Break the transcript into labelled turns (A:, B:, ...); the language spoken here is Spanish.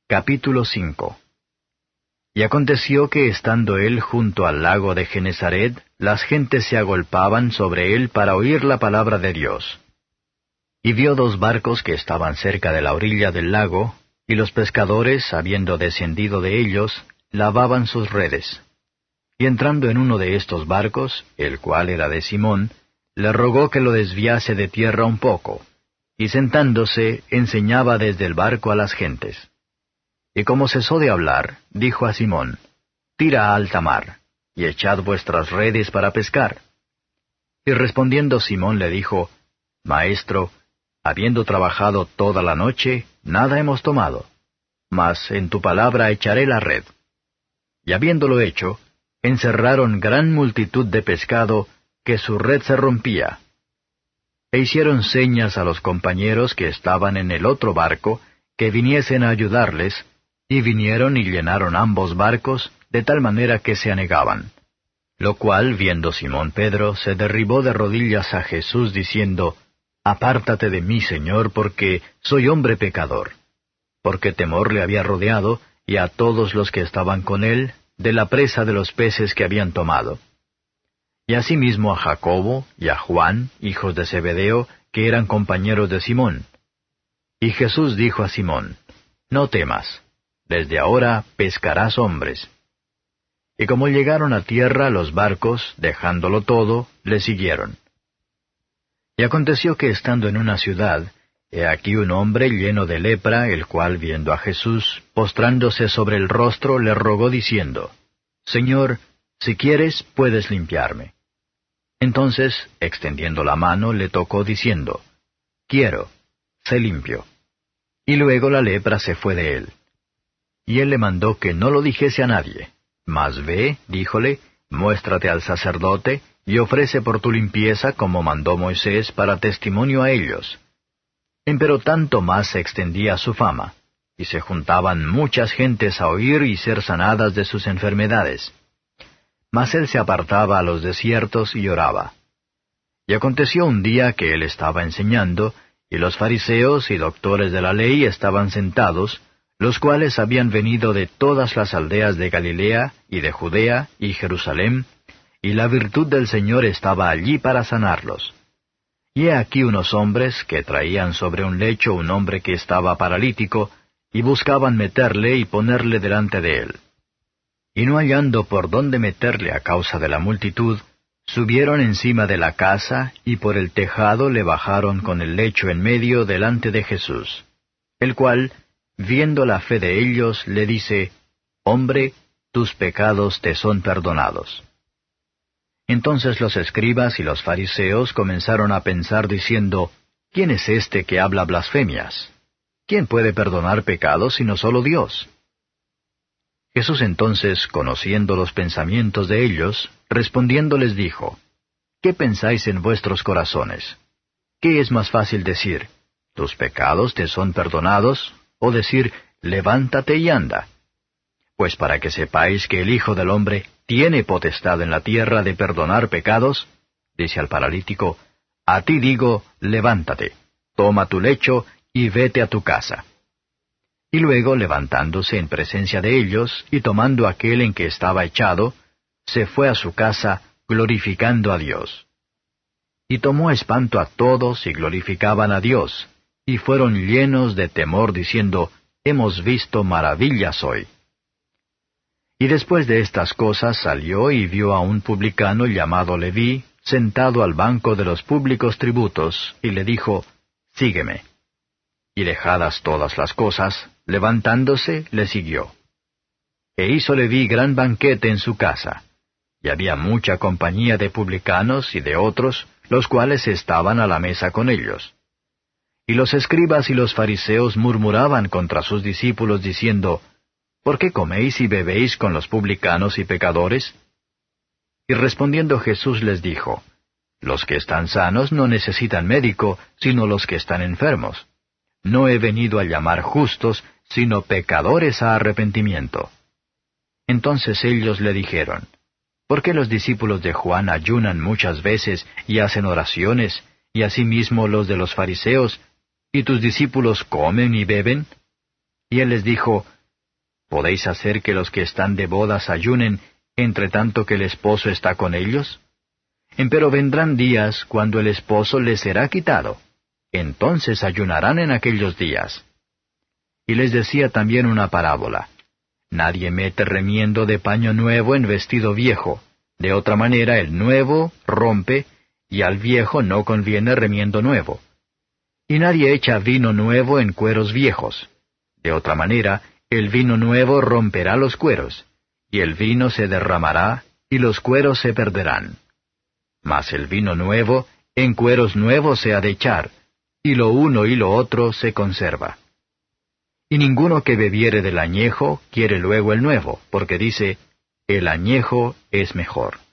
A: Capítulo 5. Y aconteció que estando él junto al lago de Genesaret, las gentes se agolpaban sobre él para oír la palabra de Dios. Y vio dos barcos que estaban cerca de la orilla del lago, y los pescadores, habiendo descendido de ellos, lavaban sus redes. Y entrando en uno de estos barcos, el cual era de Simón, le rogó que lo desviase de tierra un poco, y sentándose, enseñaba desde el barco a las gentes. Y como cesó de hablar, dijo a Simón, Tira a alta mar, y echad vuestras redes para pescar. Y respondiendo Simón le dijo, Maestro, habiendo trabajado toda la noche, nada hemos tomado, mas en tu palabra echaré la red. Y habiéndolo hecho, encerraron gran multitud de pescado, que su red se rompía. E hicieron señas a los compañeros que estaban en el otro barco, que viniesen a ayudarles, y vinieron y llenaron ambos barcos, de tal manera que se anegaban. Lo cual, viendo Simón Pedro, se derribó de rodillas a Jesús, diciendo, Apártate de mí, Señor, porque soy hombre pecador. Porque temor le había rodeado, y a todos los que estaban con él, de la presa de los peces que habían tomado. Y asimismo a Jacobo y a Juan, hijos de Zebedeo, que eran compañeros de Simón. Y Jesús dijo a Simón, No temas, desde ahora pescarás hombres. Y como llegaron a tierra los barcos, dejándolo todo, le siguieron. Y aconteció que estando en una ciudad, he aquí un hombre lleno de lepra, el cual viendo a Jesús, postrándose sobre el rostro, le rogó diciendo, Señor, si quieres, puedes limpiarme. Entonces, extendiendo la mano, le tocó diciendo, Quiero, sé limpio. Y luego la lepra se fue de él. Y él le mandó que no lo dijese a nadie. Mas ve, díjole, muéstrate al sacerdote, y ofrece por tu limpieza como mandó Moisés para testimonio a ellos. Empero tanto más se extendía su fama, y se juntaban muchas gentes a oír y ser sanadas de sus enfermedades. Mas él se apartaba a los desiertos y oraba. Y aconteció un día que él estaba enseñando, y los fariseos y doctores de la ley estaban sentados, los cuales habían venido de todas las aldeas de Galilea, y de Judea, y Jerusalén, y la virtud del Señor estaba allí para sanarlos. Y he aquí unos hombres que traían sobre un lecho un hombre que estaba paralítico, y buscaban meterle y ponerle delante de él. Y no hallando por dónde meterle a causa de la multitud, subieron encima de la casa, y por el tejado le bajaron con el lecho en medio delante de Jesús. El cual, viendo la fe de ellos, le dice, Hombre, tus pecados te son perdonados. Entonces los escribas y los fariseos comenzaron a pensar diciendo, ¿Quién es este que habla blasfemias? ¿Quién puede perdonar pecados sino solo Dios? Jesús entonces, conociendo los pensamientos de ellos, respondiendo les dijo, ¿Qué pensáis en vuestros corazones? ¿Qué es más fácil decir, tus pecados te son perdonados, o decir, levántate y anda? Pues para que sepáis que el Hijo del Hombre tiene potestad en la tierra de perdonar pecados, dice al paralítico, a ti digo, levántate, toma tu lecho y vete a tu casa. Y luego, levantándose en presencia de ellos, y tomando aquel en que estaba echado, se fue a su casa, glorificando a Dios. Y tomó espanto a todos, y glorificaban a Dios, y fueron llenos de temor, diciendo, Hemos visto maravillas hoy. Y después de estas cosas salió y vio a un publicano llamado Leví, sentado al banco de los públicos tributos, y le dijo, Sígueme. Y dejadas todas las cosas, levantándose, le siguió. E hizo Leví gran banquete en su casa, y había mucha compañía de publicanos y de otros, los cuales estaban a la mesa con ellos. Y los escribas y los fariseos murmuraban contra sus discípulos, diciendo, ¿Por qué coméis y bebéis con los publicanos y pecadores? Y respondiendo Jesús les dijo, Los que están sanos no necesitan médico, sino los que están enfermos. No he venido a llamar justos, sino pecadores a arrepentimiento. Entonces ellos le dijeron, ¿Por qué los discípulos de Juan ayunan muchas veces y hacen oraciones, y asimismo los de los fariseos, y tus discípulos comen y beben? Y él les dijo, ¿Podéis hacer que los que están de bodas ayunen, entre tanto que el esposo está con ellos? Empero vendrán días cuando el esposo les será quitado. Entonces ayunarán en aquellos días. Y les decía también una parábola. Nadie mete remiendo de paño nuevo en vestido viejo. De otra manera el nuevo rompe, y al viejo no conviene remiendo nuevo. Y nadie echa vino nuevo en cueros viejos. De otra manera, el vino nuevo romperá los cueros, y el vino se derramará, y los cueros se perderán. Mas el vino nuevo, en cueros nuevos se ha de echar, y lo uno y lo otro se conserva. Y ninguno que bebiere del añejo quiere luego el nuevo, porque dice, el añejo es mejor.